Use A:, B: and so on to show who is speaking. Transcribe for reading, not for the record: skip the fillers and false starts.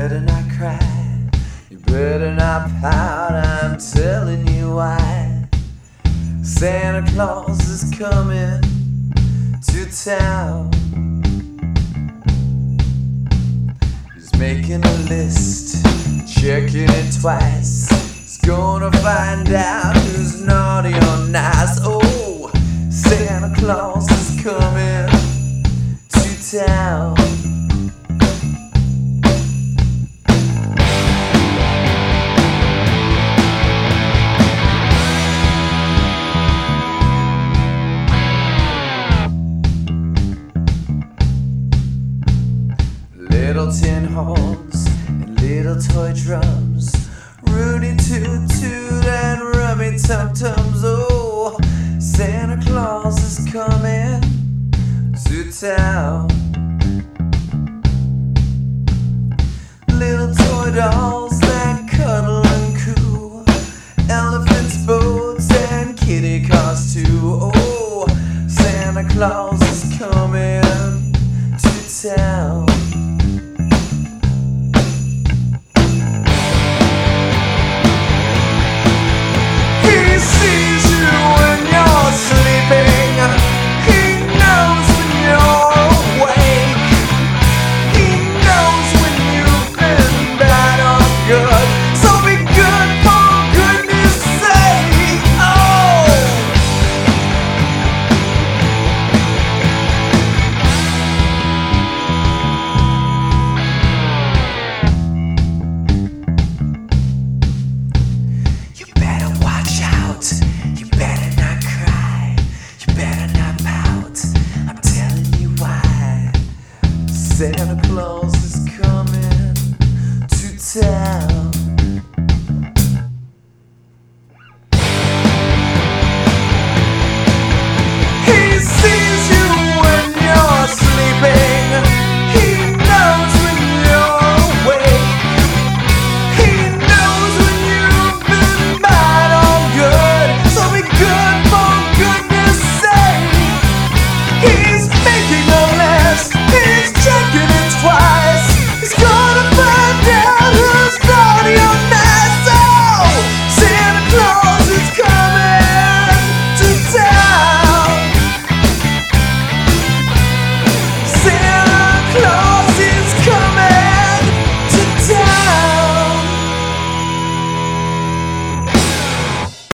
A: better not cry, you better not pout, I'm telling you why. Santa Claus is coming to town. He's making a list, checking it twice. He's gonna find out who's naughty or nice. Oh, Santa Claus is coming to town. Little tin horns and little toy drums, Rudy Toot Toot and Rummy Tum Tums. Oh, Santa Claus is coming to town. Little toy dolls that cuddle and coo, elephants, boats, and kitty cars too. Oh, Santa Claus is coming to town. You better not cry, you better not pout, I'm telling you why. Santa Claus is coming to town.